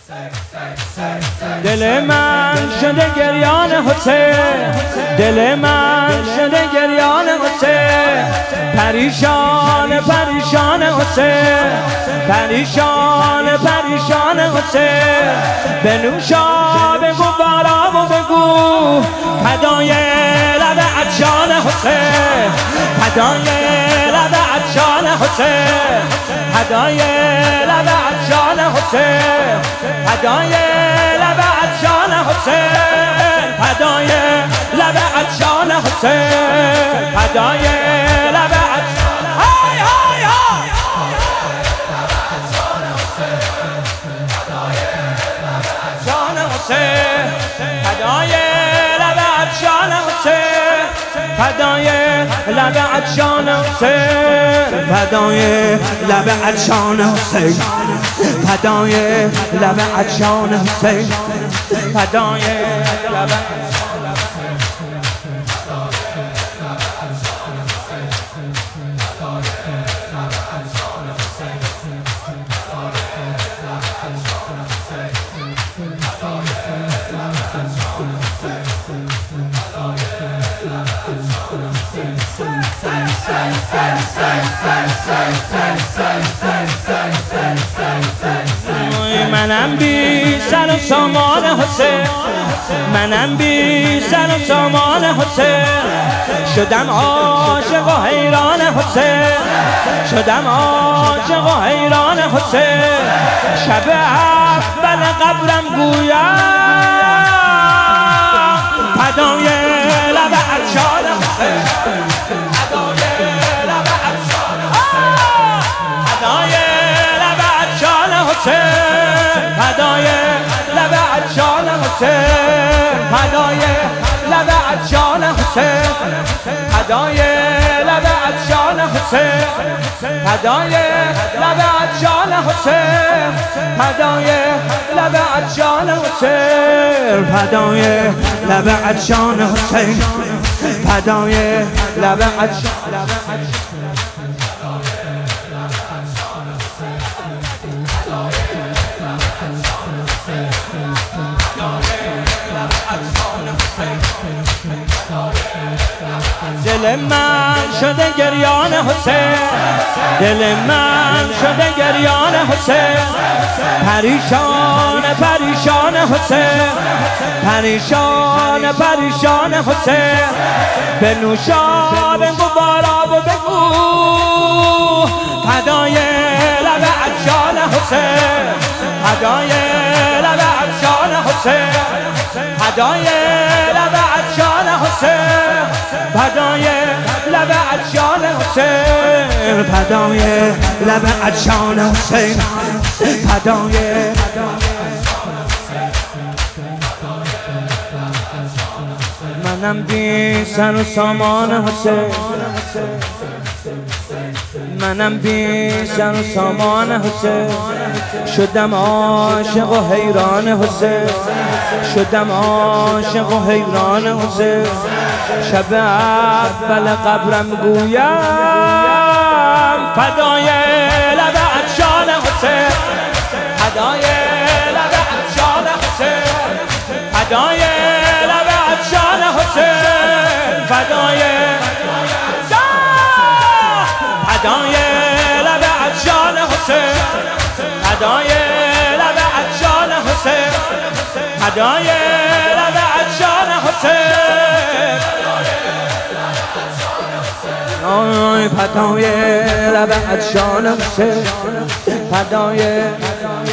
دل من شده گریان حسین، دل من شده گریان حسین، پریشان پریشان حسین، پریشان پریشان حسین. بنوشا بگو بارا و بگو فدای لب عطشان حسین، فدای لب عطشان حسین، فدای لب عطشان حسین، فدای لب عطشان حسین، فدای لب عطشان حسین، فدای لب عطشان. های های های عطشان حسین، فدای لب عطشان حسین، فدای لب عطشان حسین، فدای لب عطشان حسین، فدای لب عطشان حسین، فدای لب. منم بی سر و سامان حسین، منم بی سر و سامان حسین، شدم عاشق و حیران حسین، شدم عاشق و حیران حسین. شب اول قبرم گویم فدای لب عطشان حسین، فدای لب عطشان حسین، فدای لب عطشان حسین، فدای لب عطشان حسین، فدای لب عطشان حسین، فدای لب عطشان حسین، فدای لب عطشان حسین، فدای لب عطشان حسین، فدای لب عطشان حسین، فدای لب عطشان. دل من شده گریان حسین، دل من شده گریان حسین، پریشان پریشان حسین، پریشان پریشان حسین. بنوشا بگو بارا و بگو فدای لب عطشان حسین، فدای لب عطشان حسین، فدای لب عطشان حسین، فدای لب عطشان حسین، فدای لب عطشان حسین، فدای. منم بی سر و سامان حسین، منم بی سر و سامان حسین، شدم عاشق و حیران حسین، شدم عاشق و حیران حسین. شب اول قبرم گویم فدای لب عطشان حسین، فدای لب عطشان حسین، فدای لب عطشان حسین، فدای فدای لب عطشان حسین، فدای لب عطشان حسین، فدای لب عطشان حسین، فدای لب عطشان حسین، فدای